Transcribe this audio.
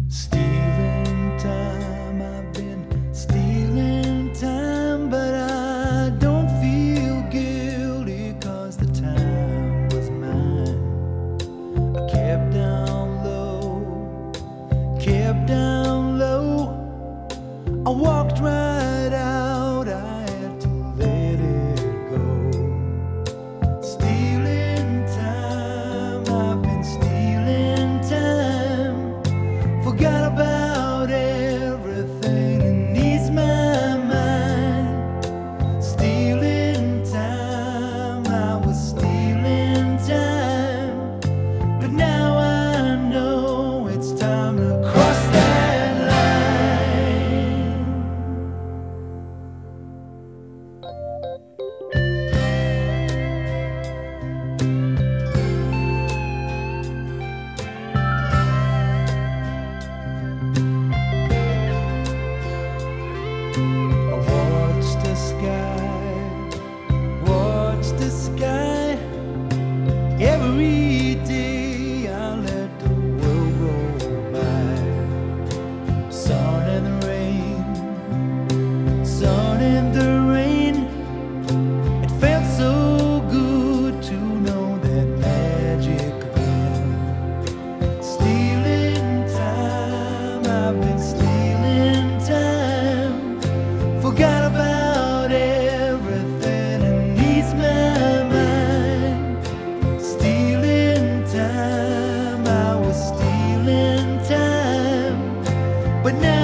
Stealing time, I've been stealing time, but I don't feel guilty 'cause the time was mine. I kept down low, kept down low. I walked right out, I had to let it go. Stealing time, I've been stealing time. Forgot about everything and eased my mind. Stealing time, I was stealing time. But now I know it's time to cross that line. I watch the sky every day. I let the world roll by. Sun and the rain, sun and the rain. It felt so good to know that magic again. Stealing time, I've been stealing time. Forgot about everything and eased my mind. Stealing time, I was stealing time. But now